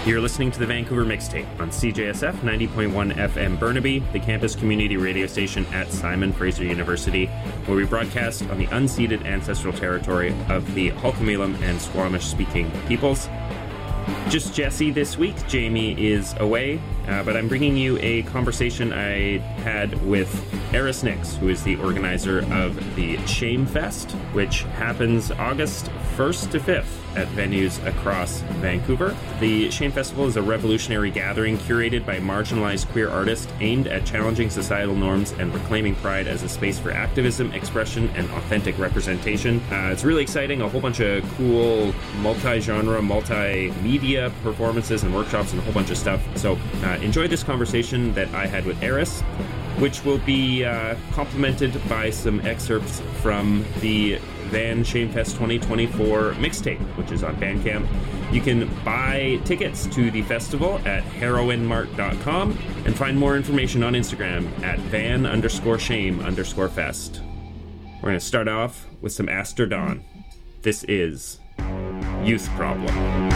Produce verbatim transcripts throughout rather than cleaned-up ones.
You're listening to the Vancouver Mixtape on C J S F ninety point one F M Burnaby, the campus community radio station at Simon Fraser University, where we broadcast on the unceded ancestral territory of the Hul'qumi'lum and Squamish-speaking peoples. Just Jesse this week. Jamie is away, uh, but I'm bringing you a conversation I had with Eris Nix, who is the organizer of the Shame Fest, which happens August first to fifth at venues across Vancouver. The Shame Festival is a revolutionary gathering curated by marginalized queer artists aimed at challenging societal norms and reclaiming pride as a space for activism, expression, and authentic representation. Uh, it's really exciting, a whole bunch of cool multi-genre, multi-media performances and workshops and a whole bunch of stuff. So uh, enjoy this conversation that I had with Eris, which will be uh, complemented by some excerpts from the Van Shamefest twenty twenty-four mixtape, which is on Bandcamp. You can buy tickets to the festival at heroin mart dot com and find more information on Instagram at van underscore shame underscore fest. We're going to start off with some Aster Dawn. This is Youth Problem.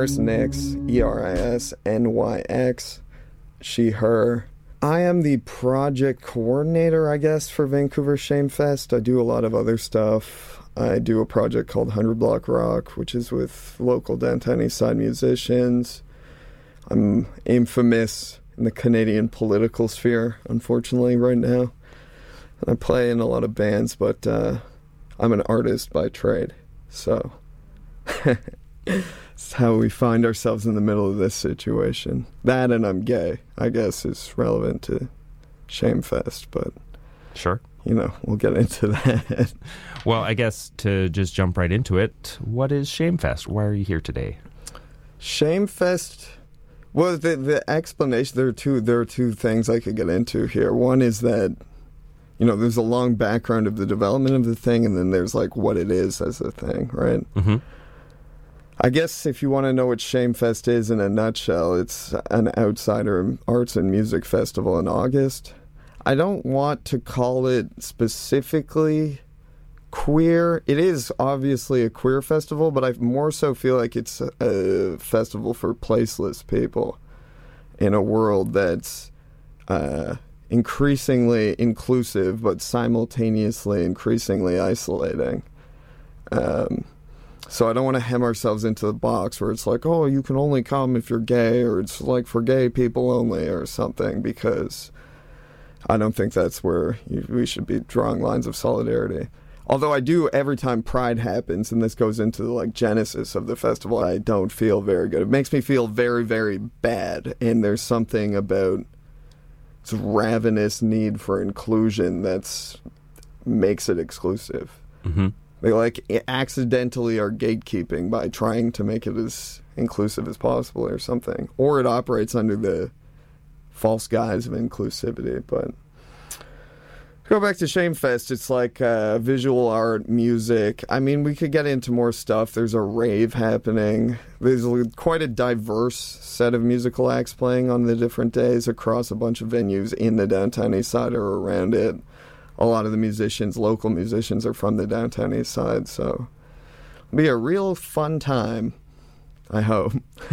Iris Nix, E R I S N Y X, she, her. I am the project coordinator, I guess, for Vancouver Shamefest. I do a lot of other stuff. I do a project called one hundred Block Rock, which is with local downtown east side musicians. I'm infamous in the Canadian political sphere, unfortunately, right now. I play in a lot of bands, but uh, I'm an artist by trade. So it's how we find ourselves in the middle of this situation. That and I'm gay, I guess, is relevant to Shamefest, but sure, you know, we'll get into that. Well, I guess to just jump right into it, what is Shamefest? Why are you here today? Shamefest, well, the the explanation, there are two there are two things I could get into here. One is that, you know, there's a long background of the development of the thing, and then there's like what it is as a thing, right? Mm-hmm. I guess if you want to know what Shamefest is in a nutshell, it's an outsider arts and music festival in August. I don't want to call it specifically queer. It is obviously a queer festival, but I more so feel like it's a, a festival for placeless people in a world that's uh, increasingly inclusive, but simultaneously increasingly isolating. Um, so I don't want to hem ourselves into the box where it's like, oh, you can only come if you're gay, or it's like for gay people only or something, because I don't think that's where you, we should be drawing lines of solidarity. Although I do, every time Pride happens, and this goes into the like genesis of the festival, I don't feel very good. It makes me feel very, very bad, and there's something about this ravenous need for inclusion that's makes it exclusive. Mm-hmm. They like accidentally are gatekeeping by trying to make it as inclusive as possible or something. Or it operates under the false guise of inclusivity. But go back to Shamefest, it's like uh, visual art, music. I mean, we could get into more stuff. There's a rave happening. There's quite a diverse set of musical acts playing on the different days across a bunch of venues in the downtown east side or around it. A lot of the musicians, local musicians, are from the downtown east side, so it'll be a real fun time, I hope.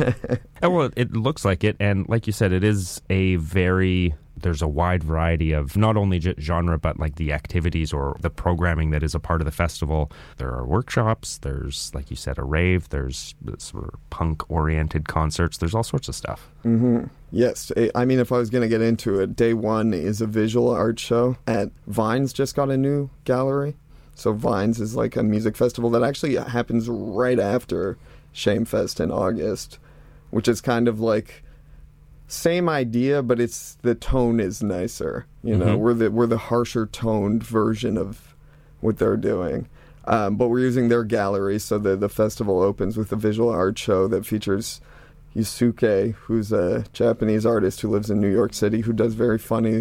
Oh, well, it looks like it, and like you said, it is a very, there's a wide variety of not only genre, but like the activities or the programming that is a part of the festival. There are workshops, there's, like you said, a rave, there's sort of punk-oriented concerts, there's all sorts of stuff. Mm-hmm. Yes. I mean, if I was going to get into it, day one is a visual art show at Vines, just got a new gallery. So Vines is like a music festival that actually happens right after Shamefest in August, which is kind of like same idea, but it's the tone is nicer. You know, mm-hmm. we're the we're the harsher toned version of what they're doing. Um, but we're using their gallery, so the the festival opens with a visual art show that features Yusuke, who's a Japanese artist who lives in New York City, who does very funny,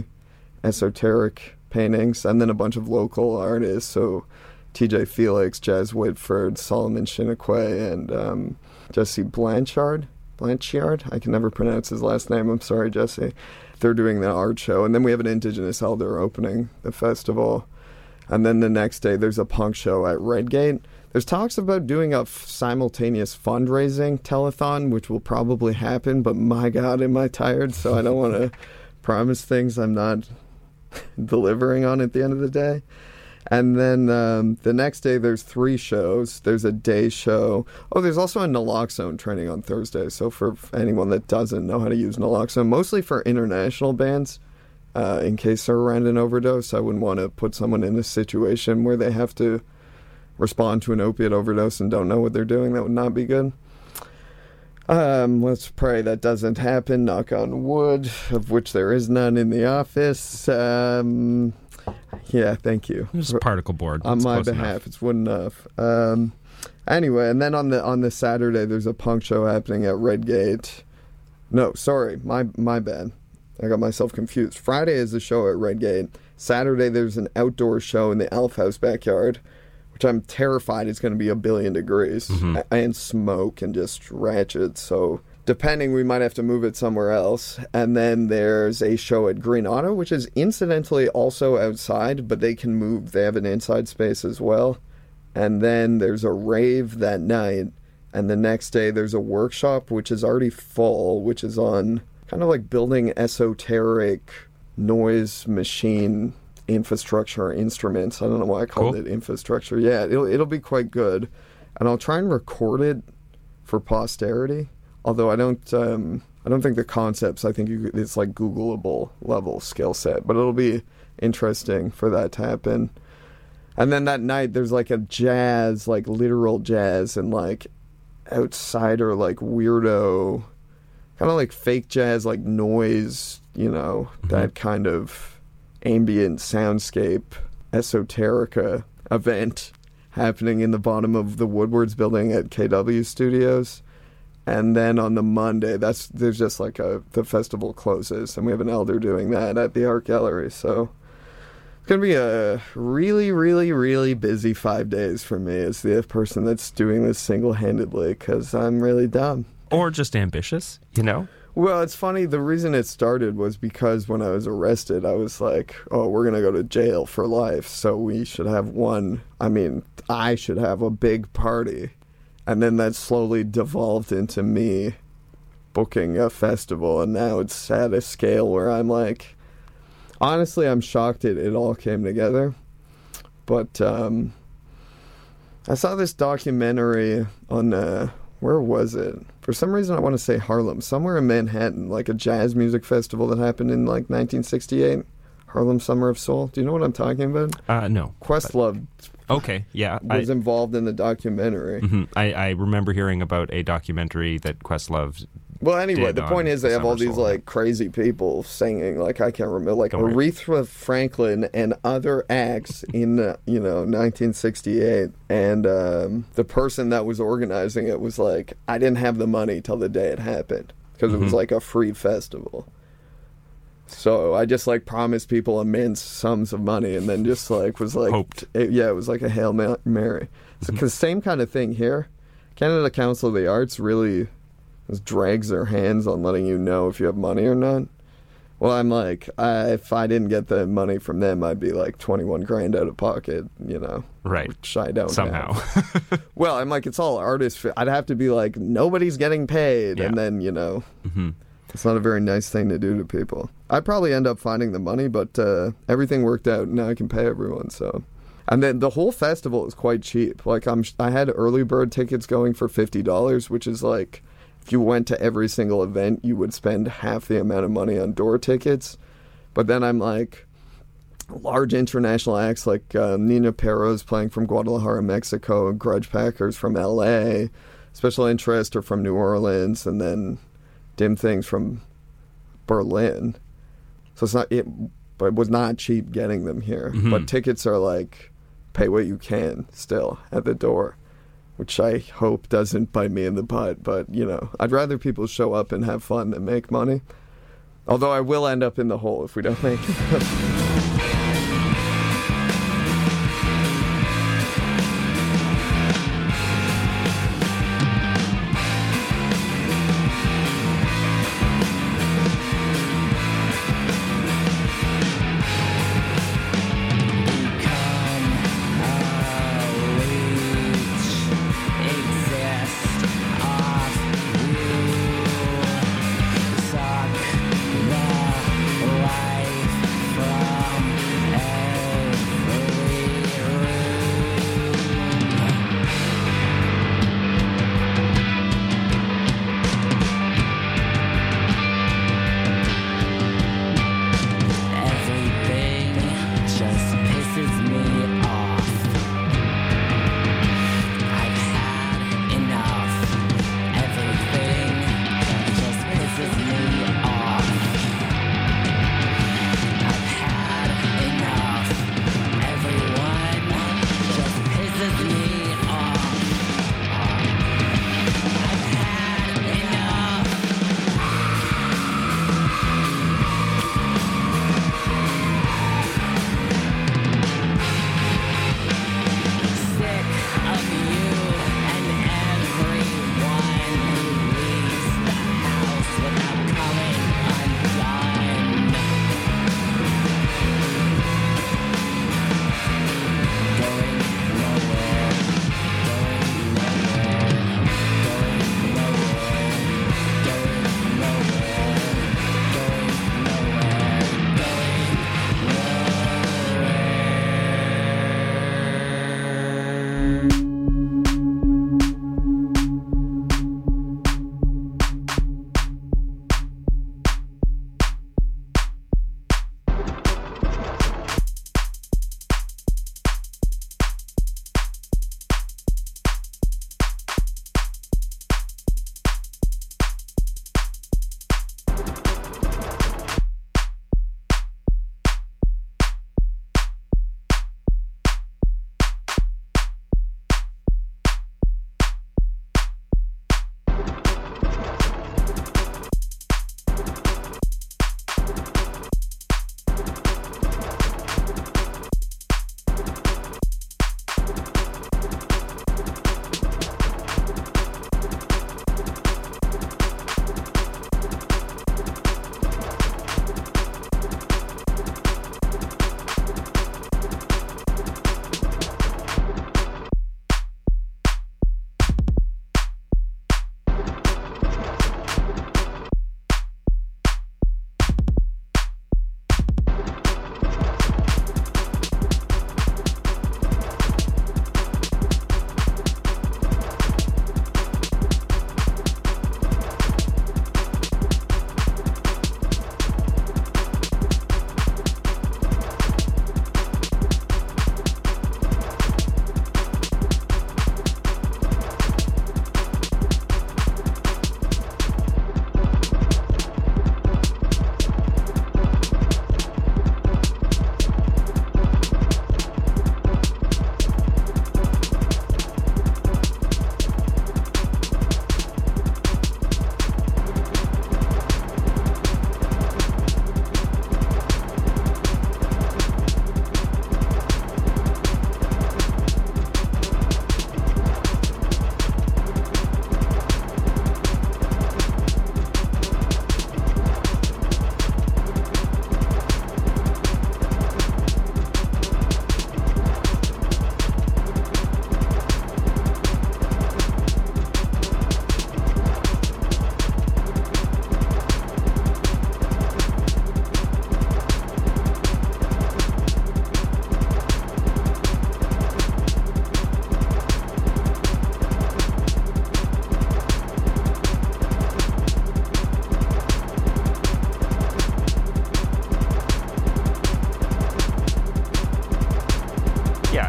esoteric paintings, and then a bunch of local artists, so T J Felix, Jazz Whitford, Solomon Shinakwe, and um, Jesse Blanchard. Blanchard? I can never pronounce his last name. I'm sorry, Jesse. They're doing the art show, and then we have an Indigenous elder opening the festival. And then the next day, there's a punk show at Redgate. There's talks about doing a f- simultaneous fundraising telethon, which will probably happen, but my God, am I tired, so I don't want to promise things I'm not delivering on at the end of the day. And then um, the next day, there's three shows. There's a day show. Oh, there's also a naloxone training on Thursday. So for anyone that doesn't know how to use naloxone, mostly for international bands, uh, in case they're around an overdose, I wouldn't want to put someone in a situation where they have to respond to an opiate overdose and don't know what they're doing. That would not be good. Um, let's pray that doesn't happen. Knock on wood, of which there is none in the office. Um... Yeah, thank you. There's a particle board. On That's my close behalf, enough. it's wood enough. Um, anyway, and then on the on the Saturday, there's a punk show happening at Redgate. No, sorry, my my bad. I got myself confused. Friday is the show at Redgate. Saturday, there's an outdoor show in the Alf House backyard, which I'm terrified is going to be a billion degrees mm-hmm. and smoke and just ratchet. So depending, we might have to move it somewhere else. And then there's a show at Green Auto, which is incidentally also outside, but they can move. They have an inside space as well. And then there's a rave that night And the next day there's a workshop, which is already full, which is on kind of like building esoteric noise machine infrastructure or instruments. I don't know why I called cool. it infrastructure. Yeah, it'll, it'll be quite good. And I'll try and record it for posterity. Although I don't, um, I don't think the concepts, I think you, it's like Googleable level skill set. But it'll be interesting for that to happen. And then that night there's like a jazz, like literal jazz and like outsider, like weirdo, kind of like fake jazz, like noise, you know, mm-hmm. that kind of ambient soundscape, esoterica event happening in the bottom of the Woodwards building at K W Studios. And then on the Monday, that's there's just like a the festival closes, and we have an elder doing that at the Art Gallery. So it's going to be a really, really, really busy five days for me as the person that's doing this single-handedly, because I'm really dumb. Or just ambitious, you know? Well, it's funny. The reason it started was because when I was arrested, I was like, oh, we're going to go to jail for life, so we should have one, I mean, I should have a big party. And then that slowly devolved into me booking a festival, and now it's at a scale where I'm like, honestly, I'm shocked it, it all came together. But um, I saw this documentary on, uh, where was it? For some reason, I want to say Harlem, somewhere in Manhattan, like a jazz music festival that happened in like nineteen sixty-eight. Harlem Summer of Soul. Do you know what I'm talking about? Uh, no. Questlove. Okay, yeah. Was I, involved in the documentary. Mm-hmm. I, I remember hearing about a documentary that Questlove. Well, anyway, the point is they have all these, like, crazy people singing, like, I can't remember, like, Aretha Franklin and other acts in, uh, you know, nineteen sixty-eight. And um, the person that was organizing it was like, I didn't have the money till the day it happened, because mm-hmm. it was, like, a free festival. So I just, like, promised people immense sums of money and then just, like, was like... Hoped. It, yeah, it was like a Hail Mary. Because mm-hmm. same kind of thing here. Canada Council of the Arts really... just drags their hands on letting you know if you have money or not. Well, I'm like, I, if I didn't get the money from them, I'd be like twenty-one grand out of pocket, you know. Right. Which I don't Somehow. have. Well, I'm like, it's all artist. I'd have to be like, nobody's getting paid. Yeah. And then, you know, mm-hmm. it's not a very nice thing to do to people. I'd probably end up finding the money, but uh, everything worked out. Now I can pay everyone, so... And then the whole festival is quite cheap. Like, I'm, I had early bird tickets going for fifty dollars, which is like... If you went to every single event, you would spend half the amount of money on door tickets. But then I'm like, large international acts like uh, Nina Perro's playing from Guadalajara, Mexico, Grudge Packers from L A, Special Interest are from New Orleans, and then Dim Things from Berlin. So it's not, it, but it was not cheap getting them here. Mm-hmm. But tickets are like, pay what you can still at the door. Which I hope doesn't bite me in the butt, but, you know, I'd rather people show up and have fun than make money. Although I will end up in the hole if we don't make it.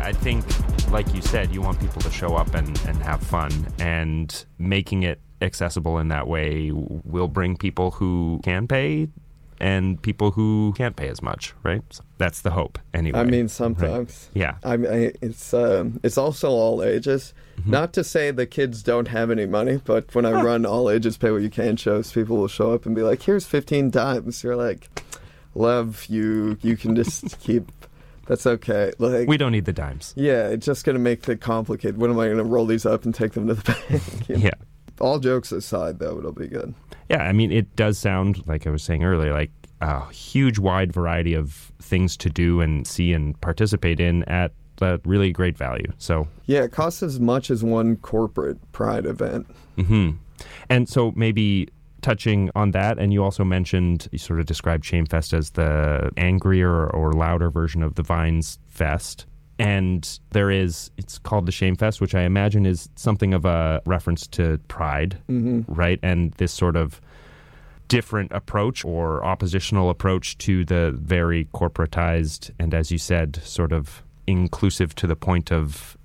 I think, like you said, you want people to show up and, and have fun, and making it accessible in that way will bring people who can pay and people who can't pay as much, right? So that's the hope, anyway. I mean, sometimes. Right? Yeah. I mean, it's um, it's also all ages. Mm-hmm. Not to say the kids don't have any money, but when I run all ages pay what you can shows, people will show up and be like, "Here's fifteen dimes." You're like, "Love you. You can just keep." That's okay. Like, we don't need the dimes. Yeah, it's just going to make it complicated. When am I going to roll these up and take them to the bank? You know? Yeah. All jokes aside, though, it'll be good. Yeah, I mean, it does sound, like I was saying earlier, like a huge, wide variety of things to do and see and participate in at a really great value. So yeah, it costs as much as one corporate Pride event. Mm-hmm. And so maybe touching on that, and you also mentioned, you sort of described Shamefest as the angrier or louder version of the Vines Fest. And there is, it's called the Shamefest, which I imagine is something of a reference to Pride, mm-hmm. right? And this sort of different approach or oppositional approach to the very corporatized and, as you said, sort of inclusive to the point of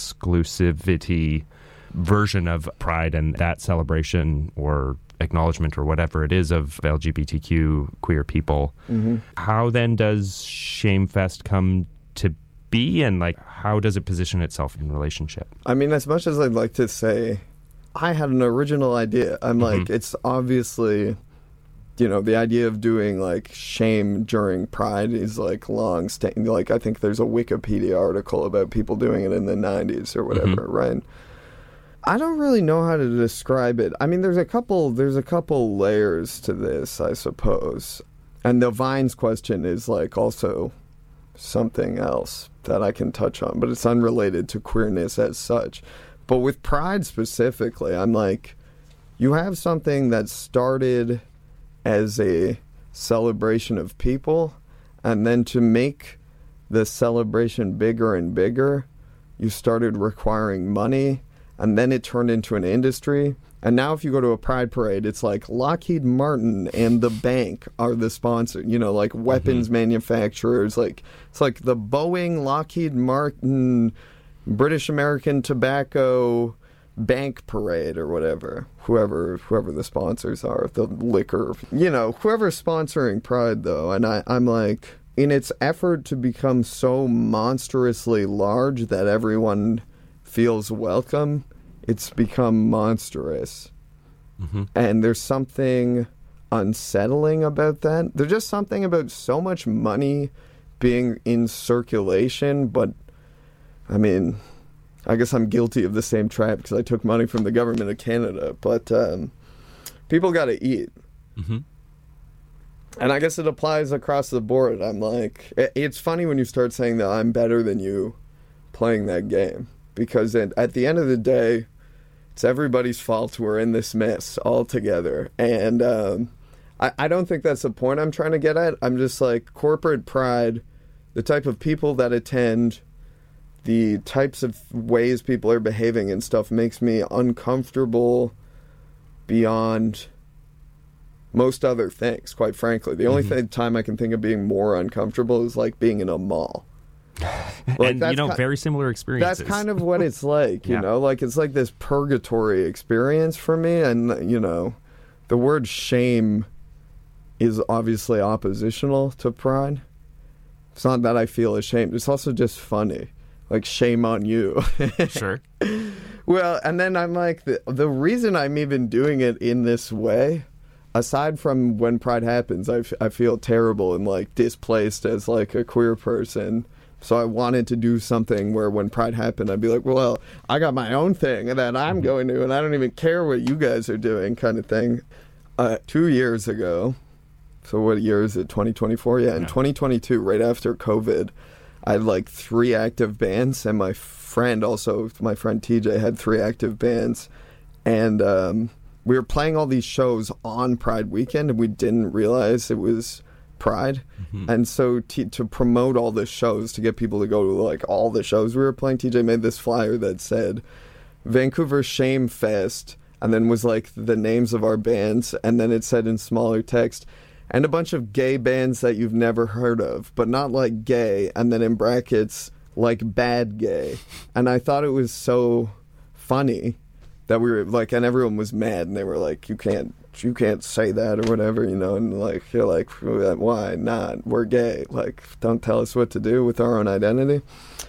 exclusivity version of Pride and that celebration or acknowledgement or whatever it is of L G B T Q queer people. Mm-hmm. How then does Shamefest come to be, and like how does it position itself in relationship? I mean, as much as I'd like to say I had an original idea, I'm Mm-hmm. like, it's obviously, you know, the idea of doing like shame during Pride is like long standing. Like, I think there's a Wikipedia article about people doing it in the nineties or whatever, Mm-hmm. right? I don't really know how to describe it. I mean, there's a couple there's a couple layers to this, I suppose. And the Vines question is like also something else that I can touch on, but it's unrelated to queerness as such. But with Pride specifically, I'm like, you have something that started as a celebration of people, and then to make the celebration bigger and bigger, you started requiring money, and then it turned into an industry. And now if you go to a Pride parade, it's like Lockheed Martin and the bank are the sponsor, you know, like weapons mm-hmm. manufacturers. Like, it's like the Boeing, Lockheed Martin, British American Tobacco bank parade or whatever. Whoever whoever the sponsors are, the liquor, you know, whoever's sponsoring Pride, though. And I, I'm like, in its effort to become so monstrously large that everyone feels welcome, it's become monstrous. Mm-hmm. And there's something unsettling about that. There's just something about so much money being in circulation, but, I mean, I guess I'm guilty of the same trap because I took money from the government of Canada, but um, people got to eat. Mm-hmm. And I guess it applies across the board. I'm like, it's funny when you start saying that I'm better than you playing that game, because at, at the end of the day, it's everybody's fault we're in this mess all together. And um, I, I don't think that's the point I'm trying to get at. I'm just like, corporate Pride, the type of people that attend, the types of ways people are behaving and stuff makes me uncomfortable beyond most other things, quite frankly. The only mm-hmm. th- time I can think of being more uncomfortable is like being in a mall. Like, and, you know, ki- very similar experiences. That's kind of what it's like, you yeah. know? Like, it's like this purgatory experience for me. And, you know, the word shame is obviously oppositional to Pride. It's not that I feel ashamed. It's also just funny. Like, shame on you. Sure. Well, and then I'm like, the, the reason I'm even doing it in this way, aside from when Pride happens, I, f- I feel terrible and, like, displaced as, like, a queer person. So I wanted to do something where when Pride happened, I'd be like, well, I got my own thing that I'm going to, and I don't even care what you guys are doing, kind of thing. Uh, two years ago, so what year is it, twenty twenty-four? Yeah, in yeah. twenty twenty-two, right after COVID, I had like three active bands, and my friend also, my friend T J, had three active bands. And um, we were playing all these shows on Pride weekend, and we didn't realize it was Pride. Mm-hmm. And so t- to promote all the shows, to get people to go to like all the shows we were playing, T J made this flyer that said Vancouver Shame Fest, and then was like the names of our bands, and then it said in smaller text, and a bunch of gay bands that you've never heard of, but not like gay, and then in brackets, like bad gay. And I thought it was so funny that we were like, and everyone was mad, and they were like, you can't, you can't say that or whatever, you know, and like, you're like, why not? We're gay. Like, don't tell us what to do with our own identity.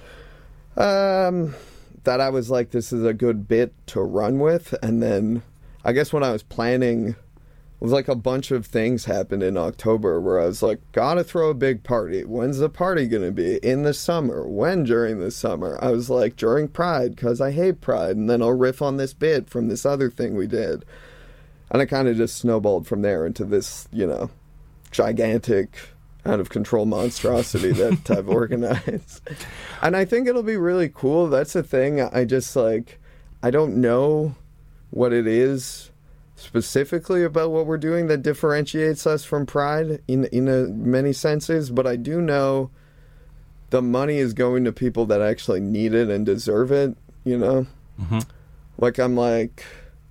Um, that I was like, this is a good bit to run with. And then I guess when I was planning, it was like a bunch of things happened in October where I was like, gotta throw a big party. When's the party gonna be? In the summer. When during the summer? I was like, during Pride, because I hate Pride. And then I'll riff on this bit from this other thing we did. And it kind of just snowballed from there into this, you know, gigantic, out of control monstrosity that I've organized. And I think it'll be really cool. That's the thing. I just like, I don't know what it is specifically about what we're doing that differentiates us from Pride in in a, many senses, but I do know the money is going to people that actually need it and deserve it, you know? Mm-hmm. Like, I'm like,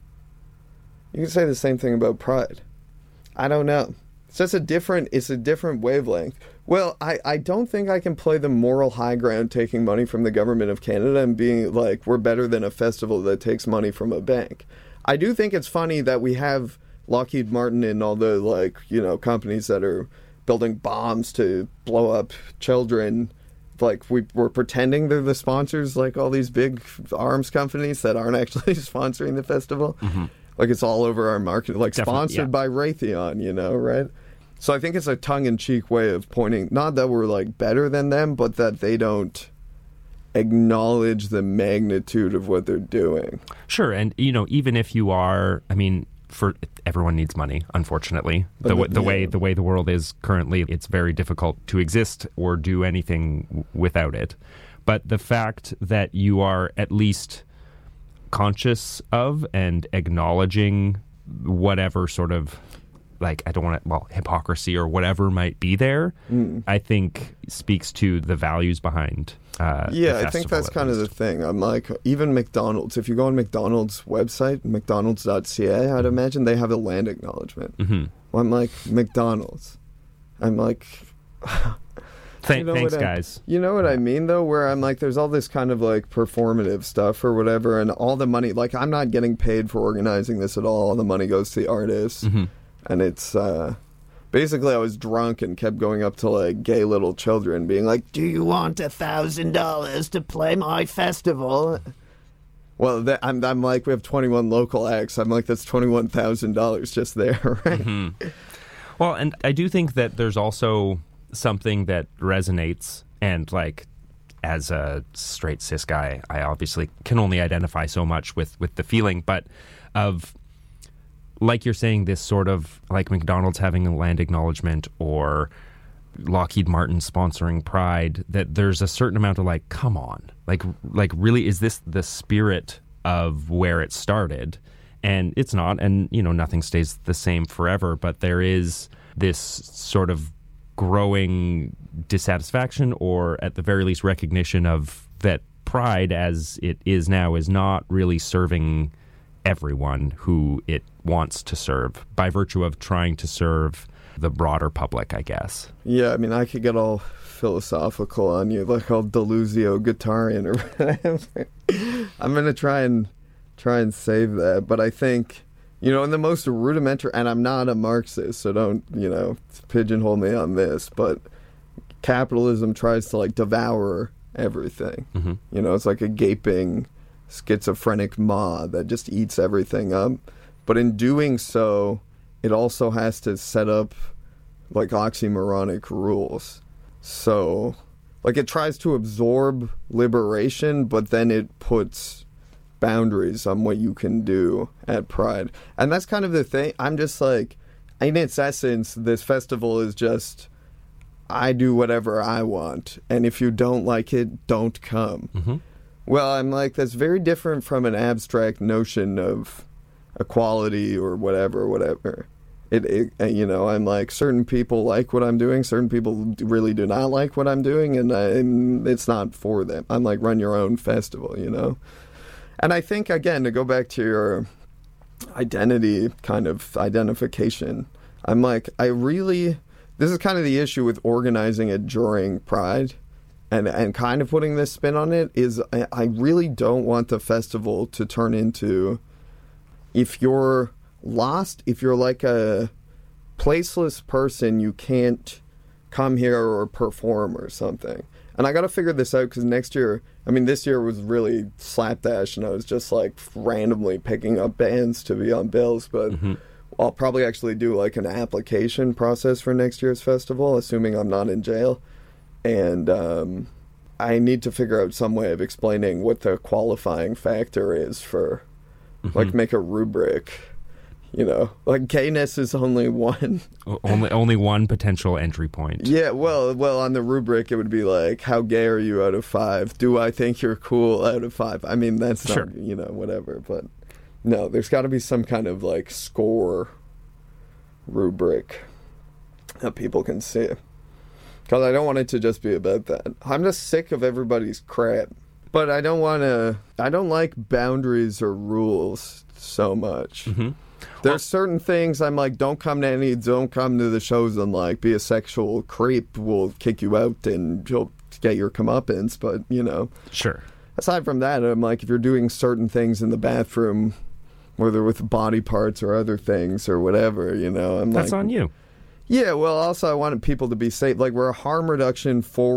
you can say the same thing about Pride. I don't know. It's just a different, it's a different wavelength. Well, I, I don't think I can play the moral high ground taking money from the government of Canada and being like, we're better than a festival that takes money from a bank. I do think it's funny that we have Lockheed Martin and all the, like, you know, companies that are building bombs to blow up children. Like, we, we're pretending they're the sponsors, like all these big arms companies that aren't actually sponsoring the festival. Mm-hmm. Like, it's all over our market, like Definitely, sponsored yeah. by Raytheon, you know, right? So I think it's a tongue-in-cheek way of pointing, not that we're, like, better than them, but that they don't acknowledge the magnitude of what they're doing. Sure, and, you know, even if you are, I mean, for everyone needs money, unfortunately. The, the, the yeah. way the way the world is currently, it's very difficult to exist or do anything w- without it. But the fact that you are at least conscious of and acknowledging whatever sort of, like, I don't want to, well, hypocrisy or whatever might be there, mm. I think speaks to the values behind uh, yeah, I think that's kind least. of the thing. I'm like, even McDonald's, if you go on McDonald's website, mcdonalds dot c a, I'd imagine they have a land acknowledgement. Mm-hmm. Well, I'm like, McDonald's. I'm like... Th- you know thanks, I, guys. You know what I mean, though? Where I'm like, there's all this kind of, like, performative stuff or whatever, and all the money... Like, I'm not getting paid for organizing this at all. All the money goes to the artists. Mm-hmm. And it's... uh Basically, I was drunk and kept going up to, like, gay little children being like, do you want a thousand dollars to play my festival? Well, that, I'm, I'm like, we have twenty-one local acts. I'm like, that's twenty-one thousand dollars just there, right? Mm-hmm. Well, and I do think that there's also something that resonates, and, like, as a straight cis guy, I obviously can only identify so much with, with the feeling, but of... like you're saying, this sort of, like McDonald's having a land acknowledgement or Lockheed Martin sponsoring Pride, that there's a certain amount of like, come on, like, like really, is this the spirit of where it started? And it's not, and, you know, nothing stays the same forever, but there is this sort of growing dissatisfaction, or at the very least recognition of that Pride as it is now is not really serving everyone who it wants to serve by virtue of trying to serve the broader public, I guess. Yeah, I mean, I could get all philosophical on you, like all Deluzio guitarian or whatever. I'm going to try and try and save that, but I think, you know, in the most rudimentary, and I'm not a Marxist, so don't, you know, pigeonhole me on this, but capitalism tries to, like, devour everything. Mm-hmm. You know, it's like a gaping schizophrenic maw that just eats everything up. But in doing so, it also has to set up, like, oxymoronic rules. So, like, it tries to absorb liberation, but then it puts boundaries on what you can do at Pride. And that's kind of the thing. I'm just like, in its essence, this festival is just, I do whatever I want. And if you don't like it, don't come. Mm-hmm. Well, I'm like, that's very different from an abstract notion of equality or whatever, whatever. It, it, you know, I'm like, certain people like what I'm doing, certain people really do not like what I'm doing, and, I, and it's not for them. I'm like, run your own festival, you know? And I think, again, to go back to your identity kind of identification, I'm like, I really, this is kind of the issue with organizing it during Pride, and and kind of putting this spin on it is I, I really don't want the festival to turn into, if you're lost, if you're like a placeless person, you can't come here or perform or something. And I got to figure this out because next year, I mean, this year was really slapdash, and I was just like randomly picking up bands to be on bills. But mm-hmm. I'll probably actually do like an application process for next year's festival, assuming I'm not in jail. And um, I need to figure out some way of explaining what the qualifying factor is for, mm-hmm. like, make a rubric. You know, like gayness is only one. only only one potential entry point. Yeah, well, well, on the rubric, it would be like, how gay are you out of five? Do I think you're cool out of five? I mean, that's not, sure. you know, whatever. But no, there's got to be some kind of like score rubric that people can see. Because I don't want it to just be about that. I'm just sick of everybody's crap. But I don't want to, I don't like boundaries or rules so much. Mm-hmm. There's well, certain things I'm like, don't come to any, don't come to the shows and like be a sexual creep. We'll kick you out and you'll get your comeuppance. But, you know. Sure. Aside from that, I'm like, if you're doing certain things in the bathroom, whether with body parts or other things or whatever, you know. I'm That's like, on you. Yeah, well, also I wanted people to be safe. Like, we're a harm reduction for